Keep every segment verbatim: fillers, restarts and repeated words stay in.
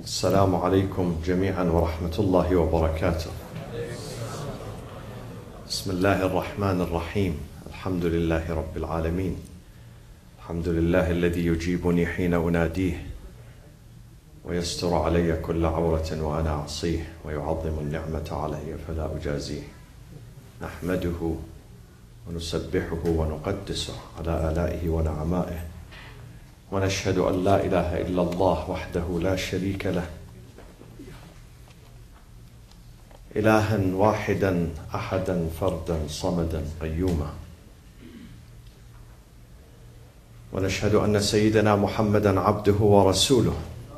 السلام عليكم جميعا ورحمة الله وبركاته. بسم الله الرحمن الرحيم. الحمد لله رب العالمين. الحمد لله الذي يجيبني حين أناديه ويستر علي كل عورة وأنا أعصيه ويعظم النعمة علي فلا أجازيه. نحمده ونسبحه ونقدسه على آلائه ونعمائه، ونشهد أن لا إله إلا الله وحده لا شريك له، إلها واحدا أحدا فردا صمدا قيوما. ونشهد أن سيدنا محمدا عبده ورسوله،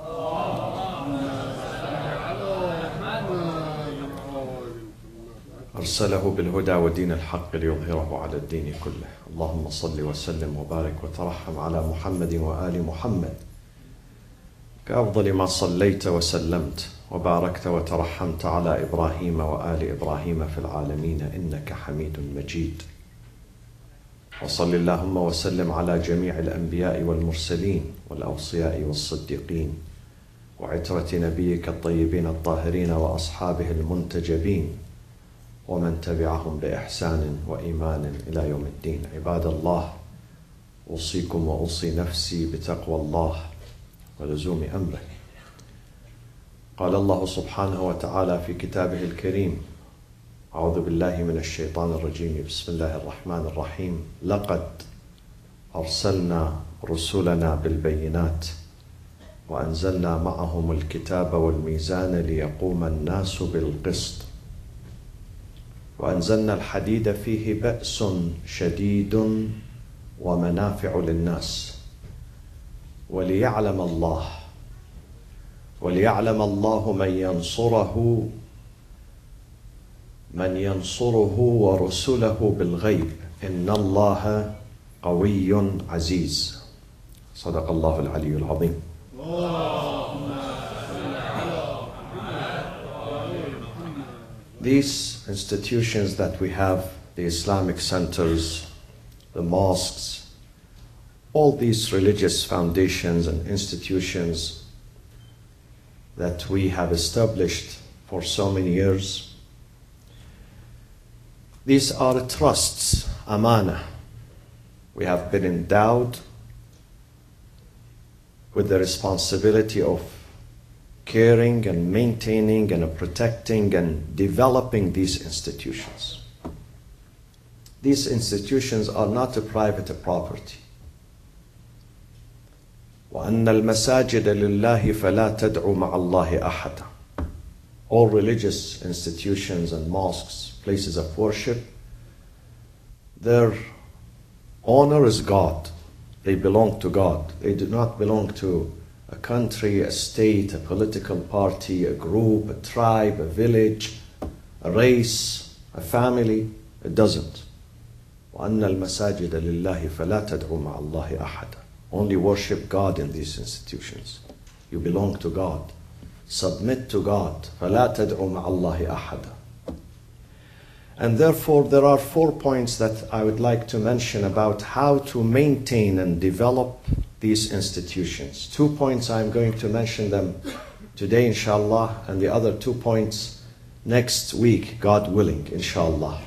أرسله بالهدى ودين الحق ليظهره على الدين كله. اللهم صل وسلم وبارك وترحم على محمد وآل محمد كأفضل ما صليت وسلمت وباركت وترحمت على إبراهيم وآل إبراهيم في العالمين إنك حميد مجيد. وصل اللهم وسلم على جميع الأنبياء والمرسلين والأوصياء والصديقين وعترة نبيك الطيبين الطاهرين وأصحابه المنتجبين ومن تبعهم بإحسان وإيمان إلى يوم الدين. عباد الله، أوصيكم وأوصي نفسي بتقوى الله ولزوم أمره. قال الله سبحانه وتعالى في كتابه الكريم: أعوذ بالله من الشيطان الرجيم، بسم الله الرحمن الرحيم. لقد أرسلنا رسلنا بالبينات وأنزلنا معهم الكتاب والميزان ليقوم الناس بالقسط وأنزلنا الحديد فيه بأس شديد ومنافع للناس وليعلم الله وليعلم الله من ينصره من ينصره ورسله بالغيب إن الله قوي عزيز. صدق الله العلي العظيم. These institutions that we have, the Islamic centers, the mosques, all these religious foundations and institutions that we have established for so many years, these are trusts, amana. We have been endowed with the responsibility of caring and maintaining and protecting and developing these institutions. These institutions are not a private property. وَأَنَّ الْمَسَاجِدَ لِلَّهِ فَلَا تَدْعُوا مَعَ اللَّهِ أَحَدًا. All religious institutions and mosques, places of worship, their owner is God. They belong to God. They do not belong to a country, a state, a political party, a group, a tribe, a village, a race, a family. It doesn't. وَأَنَّ الْمَسَاجِدَ لِلَّهِ فَلَا تَدْعُوا مَعَ اللَّهِ أَحَدًا. Only worship God in these institutions. You belong to God. Submit to God. فَلَا تَدْعُوا مَعَ اللَّهِ أَحَدًا. And therefore there are four points that I would like to mention about how to maintain and develop these institutions. Two points I'm going to mention them today, inshallah, and the other two points next week, God willing, inshallah.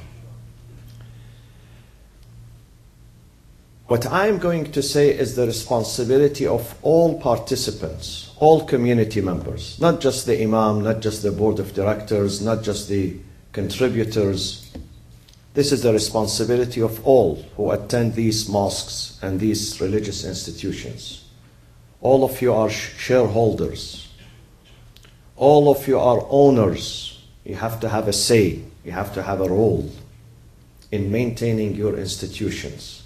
What I'm going to say is the responsibility of all participants, all community members, not just the imam, not just the board of directors, not just the contributors. This is the responsibility of all who attend these mosques and these religious institutions. All of you are shareholders. All of you are owners. You have to have a say. You have to have a role in maintaining your institutions.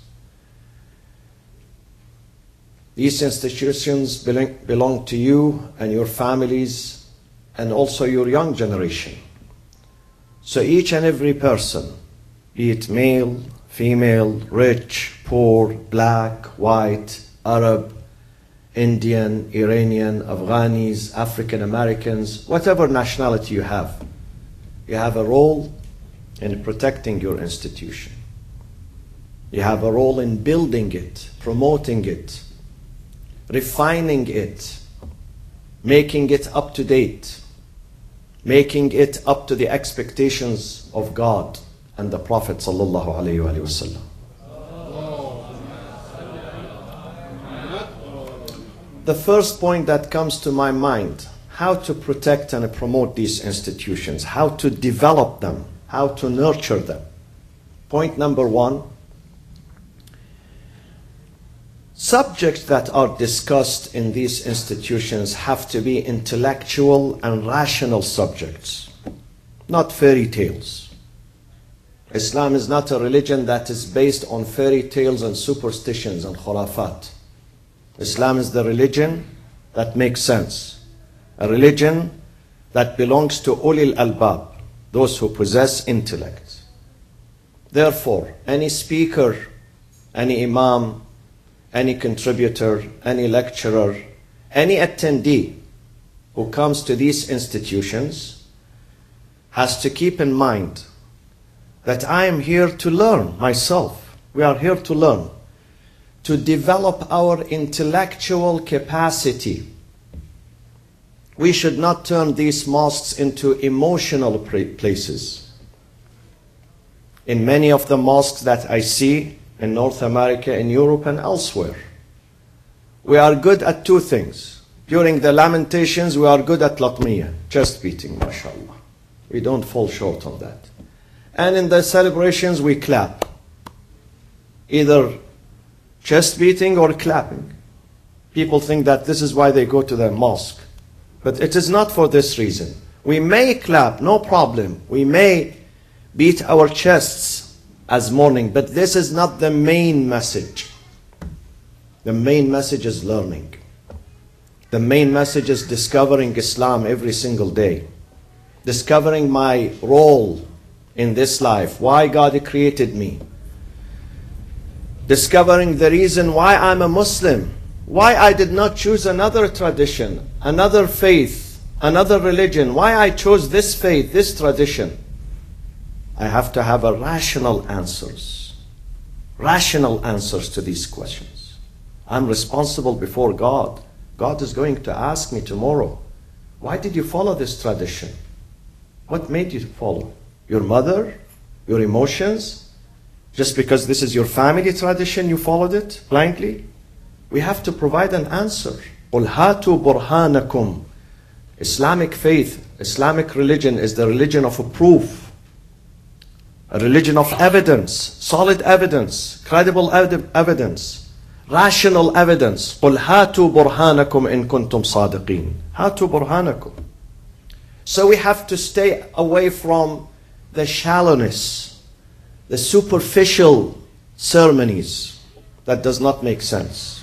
These institutions belong, belong to you and your families and also your young generation. So each and every person, be it male, female, rich, poor, black, white, Arab, Indian, Iranian, Afghanis, African Americans, whatever nationality you have, you have a role in protecting your institution. You have a role in building it, promoting it, refining it, making it up to date, making it up to the expectations of God and the Prophet sallallahu alaihi wasallam. The first point that comes to my mind, how to protect and promote these institutions, how to develop them, how to nurture them. Point number one, subjects that are discussed in these institutions have to be intellectual and rational subjects, not fairy tales. Islam is not a religion that is based on fairy tales and superstitions and khurafat. Islam is the religion that makes sense, a religion that belongs to ulil albab, those who possess intellect. Therefore, any speaker, any imam, any contributor, any lecturer, any attendee who comes to these institutions has to keep in mind that I am here to learn myself. We are here to learn, to develop our intellectual capacity. We should not turn these mosques into emotional places. In many of the mosques that I see in North America, in Europe and elsewhere, we are good at two things. During the lamentations, we are good at latmiya, chest beating, mashallah. We don't fall short on that. And in the celebrations, we clap. Either chest beating or clapping. People think that this is why they go to the mosque. But it is not for this reason. We may clap, no problem. We may beat our chests as mourning, but this is not the main message. The main message is learning. The main message is discovering Islam every single day. Discovering my role in this life, why God created me. Discovering the reason why I'm a Muslim, why I did not choose another tradition, another faith, another religion, why I chose this faith, this tradition. I have to have a rational answers, rational answers to these questions. I'm responsible before God. God is going to ask me tomorrow, why did you follow this tradition? What made you follow? Your mother? Your emotions? Just because this is your family tradition, you followed it blindly? We have to provide an answer. قُلْ هَاتُوا بُرْهَانَكُمْ. Islamic faith, Islamic religion is the religion of a proof. A religion of evidence, solid evidence, credible ev evidence, rational evidence. قُلْ هَاتُوا بُرْهَانَكُمْ إِن كُنْتُمْ صَادِقِينَ. هَاتُوا بُرْهَانَكُمْ. So we have to stay away from the shallowness, the superficial ceremonies that does not make sense.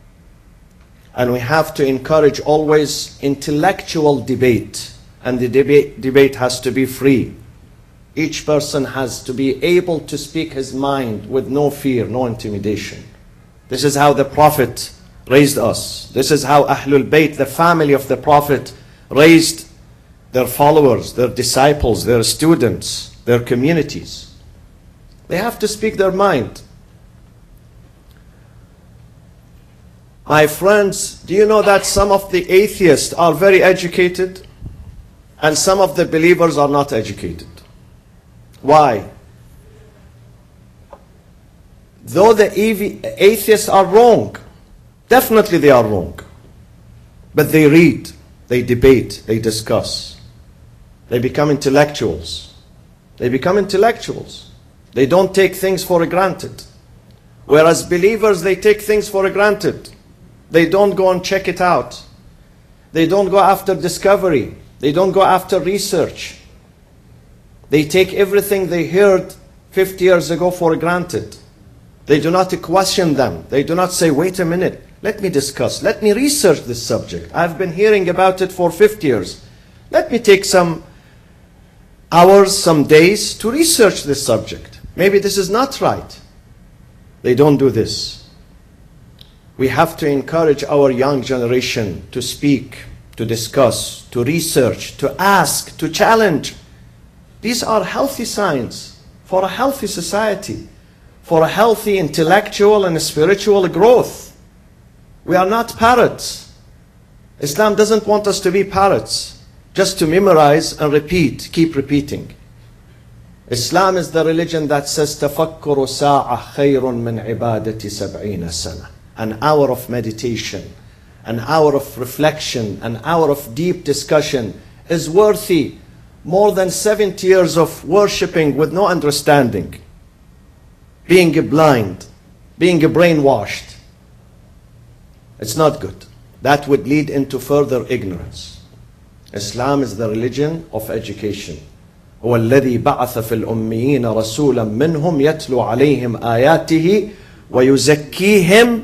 And we have to encourage always intellectual debate, and the debate, debate has to be free. Each person has to be able to speak his mind with no fear, no intimidation. This is how the Prophet raised us. This is how Ahlul Bayt, the family of the Prophet, raised their followers, their disciples, their students, their communities. They have to speak their mind. My friends, do you know that some of the atheists are very educated and some of the believers are not educated? Why? Though the atheists are wrong, definitely they are wrong, but they read, they debate, they discuss. They become intellectuals. They become intellectuals. They don't take things for granted. Whereas believers, they take things for granted. They don't go and check it out. They don't go after discovery. They don't go after research. They take everything they heard fifty years ago for granted. They do not question them. They do not say, wait a minute, let me discuss, let me research this subject. I've been hearing about it for fifty years. Let me take some hours, some days to research this subject. Maybe this is not right. They don't do this. We have to encourage our young generation to speak, to discuss, to research, to ask, to challenge. These are healthy signs for a healthy society, for a healthy intellectual and spiritual growth. We are not parrots. Islam doesn't want us to be parrots, just to memorize and repeat, keep repeating. Islam is the religion that says تَفَكُّرُ سَاعَةٌ خَيْرٌ مِّنْ عِبَادَةِ سَبْعِينَ سَنَةً. An hour of meditation, an hour of reflection, an hour of deep discussion is worthy more than seventy years of worshipping with no understanding, being blind, being brainwashed. It's not good. That would lead into further ignorance. Islam is the religion of education. هو الذي بعث في الأميين رسولا منهم يتلو عليهم آياته ويزكيهم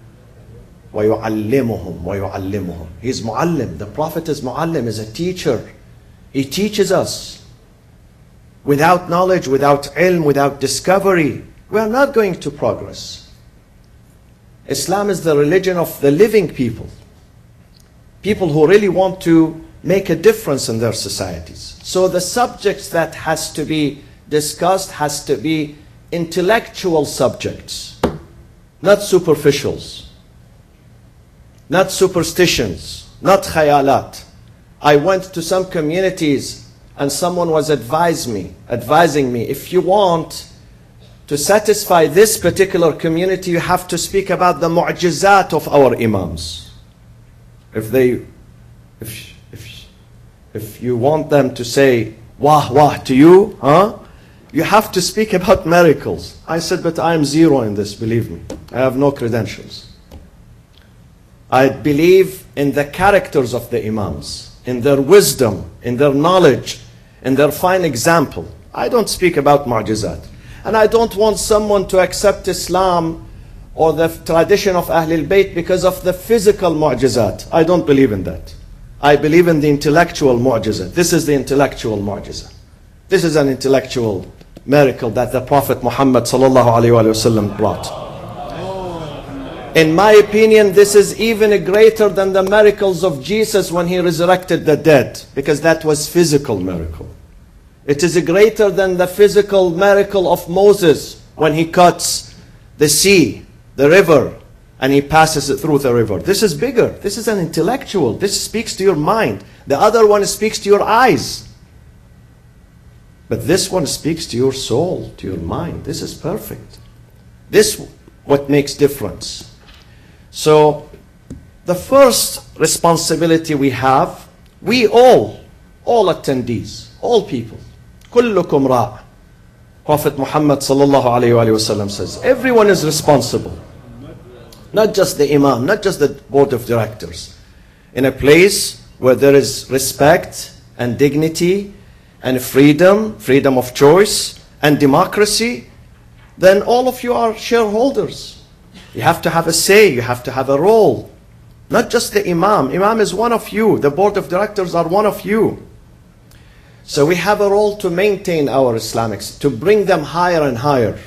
ويعلمهم ويعلمهم. He's muallim. The Prophet is muallim, is a teacher. He teaches us. Without knowledge, without ilm, without discovery, we are not going to progress. Islam is the religion of the living people. People who really want to make a difference in their societies. So the subjects that has to be discussed has to be intellectual subjects, not superficials, not superstitions, not khayalat. I went to some communities and someone was advised me, advising me, if you want to satisfy this particular community, you have to speak about the mu'jizat of our imams. If they, if, if, if you want them to say, wah, wah to you, huh? You have to speak about miracles. I said, but I am zero in this, believe me. I have no credentials. I believe in the characters of the imams, in their wisdom, in their knowledge, in their fine example. I don't speak about mu'jizat. And I don't want someone to accept Islam or the tradition of Ahlul Bayt because of the physical mu'jizat. I don't believe in that. I believe in the intellectual mu'jizat. This is the intellectual mu'jizat. This is an intellectual miracle that the Prophet Muhammad sallallahu alaihi wasallam brought. In my opinion, this is even greater than the miracles of Jesus when he resurrected the dead, because that was physical miracle. It is greater than the physical miracle of Moses when he cuts the sea, the river, and he passes it through the river. This is bigger. This is an intellectual. This speaks to your mind. The other one speaks to your eyes. But this one speaks to your soul, to your mind. This is perfect. This is what makes difference. So, the first responsibility we have, we all, all attendees, all people, كلكم راع. Prophet Muhammad sallallahu alayhi wa sallam says, everyone is responsible. Not just the imam, not just the board of directors. In a place where there is respect and dignity and freedom, freedom of choice and democracy, then all of you are shareholders. You have to have a say, you have to have a role. Not just the imam. Imam is one of you. The board of directors are one of you. So we have a role to maintain our Islamics, to bring them higher and higher.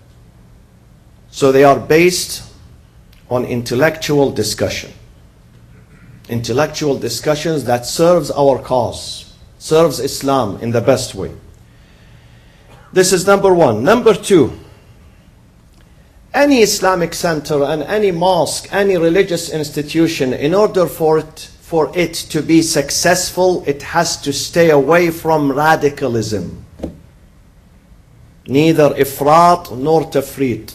So they are based on intellectual discussion. Intellectual discussions that serves our cause, serves Islam in the best way. This is number one. Number two, any Islamic center and any mosque, any religious institution, in order for it, for it to be successful, it has to stay away from radicalism. Neither ifrat nor tafrit.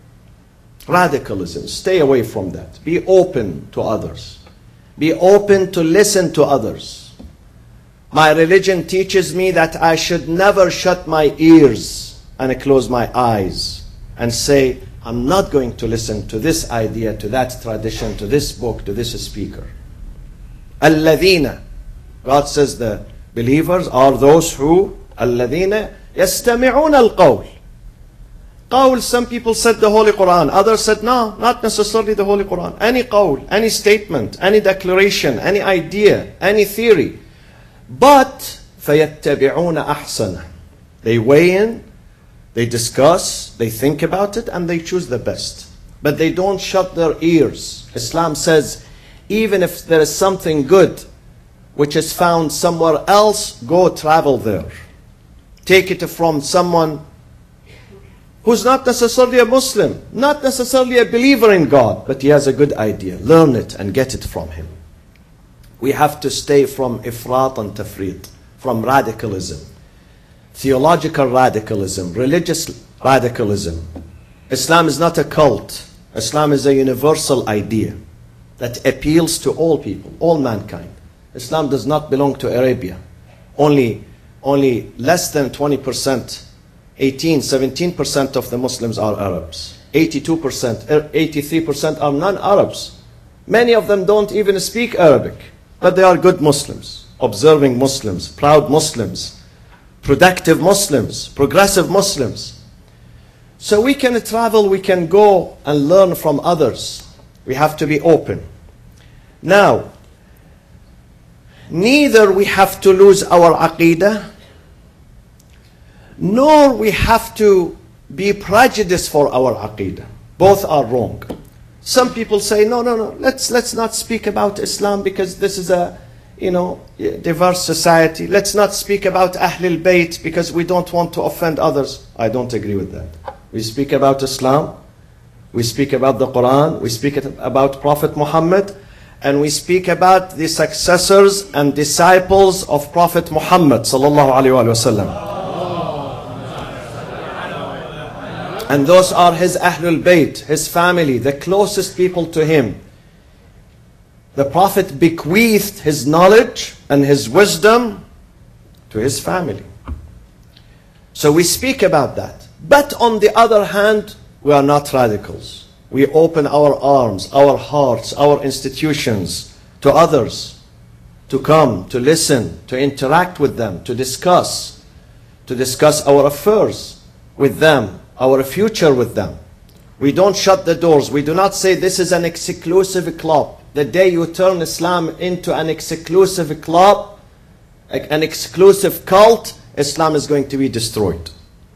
Radicalism, stay away from that. Be open to others. Be open to listen to others. My religion teaches me that I should never shut my ears and close my eyes and say, I'm not going to listen to this idea, to that tradition, to this book, to this speaker. Alladhina, God says the believers are those who, Alladhina yastami'una al-qawl. Qawl, some people said the Holy Quran, others said no, not necessarily the Holy Quran. Any qawl, any statement, any declaration, any idea, any theory. But فَيَتَّبِعُونَ أَحْسَنَ. They weigh in, they discuss, they think about it, and they choose the best. But they don't shut their ears. Islam says, even if there is something good which is found somewhere else, go travel there. Take it from someone who's not necessarily a Muslim, not necessarily a believer in God, but he has a good idea. Learn it and get it from him. We have to stay from ifrat and tafrit, from radicalism, theological radicalism, religious radicalism. Islam is not a cult. Islam is a universal idea that appeals to all people, all mankind. Islam does not belong to Arabia. Only, only less than twenty percent, eighteen, seventeen percent of the Muslims are Arabs. eighty-two percent, eighty-three percent are non-Arabs. Many of them don't even speak Arabic, but they are good Muslims, observing Muslims, proud Muslims, productive Muslims, progressive Muslims. So we can travel, we can go and learn from others. We have to be open. Now, neither we have to lose our aqidah, nor we have to be prejudiced for our aqidah. Both are wrong. Some people say, no, no, no, let's, let's not speak about Islam because this is a, you know, diverse society. Let's not speak about Ahlul Bayt because we don't want to offend others. I don't agree with that. We speak about Islam, we speak about the Quran, we speak about Prophet Muhammad, and we speak about the successors and disciples of Prophet Muhammad sallallahu alaihi wasallam. And those are his Ahlul Bayt, his family, the closest people to him. The Prophet bequeathed his knowledge and his wisdom to his family. So we speak about that. But on the other hand, we are not radicals. We open our arms, our hearts, our institutions to others, to come, to listen, to interact with them, to discuss, to discuss our affairs with them, our future with them. We don't shut the doors. We do not say this is an exclusive club. The day you turn Islam into an exclusive club, an exclusive cult, Islam is going to be destroyed.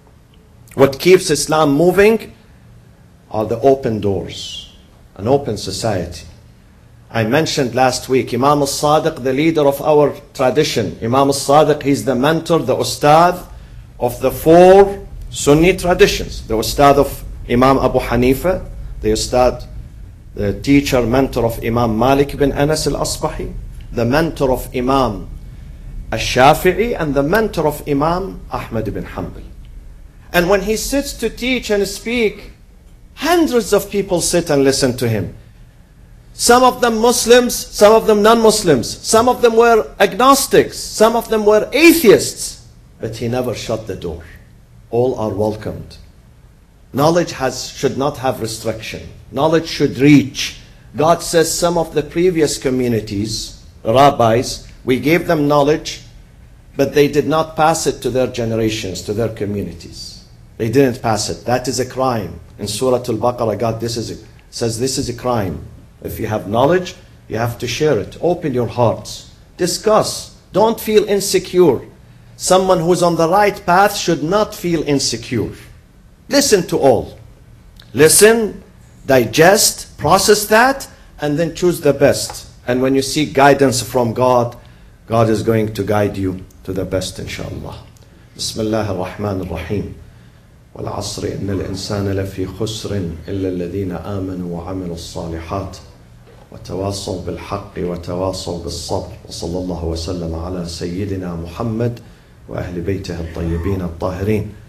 What keeps Islam moving are the open doors, an open society. I mentioned last week Imam al-Sadiq, the leader of our tradition. Imam al-Sadiq, he's the mentor, the ustad of the four Sunni traditions. The ustad of Imam Abu Hanifa, the ustad, the teacher, mentor of Imam Malik bin Anas al-Asbahi, the mentor of Imam al-Shafi'i, and the mentor of Imam Ahmad bin Hanbal. And when he sits to teach and speak, hundreds of people sit and listen to him. Some of them Muslims, some of them non-Muslims. Some of them were agnostics, some of them were atheists. But he never shut the door. All are welcomed. Knowledge has, should not have restriction. Knowledge should reach. God says some of the previous communities, rabbis, we gave them knowledge, but they did not pass it to their generations, to their communities. They didn't pass it. That is a crime. In Surah Al-Baqarah, God this is a, says this is a crime. If you have knowledge, you have to share it. Open your hearts. Discuss. Don't feel insecure. Someone who's on the right path should not feel insecure. Listen to all. Listen, digest, process that, and then choose the best. And when you seek guidance from God, God is going to guide you to the best, inshallah. Bismillah ar-Rahman ar-Rahim. والعصر إن الإنسان لفي خسر إلا الذين آمنوا وعملوا الصالحات وتواصوا بالحق وتواصوا بالصبر وصلى الله وسلم على سيدنا محمد وأهل بيته الطيبين الطاهرين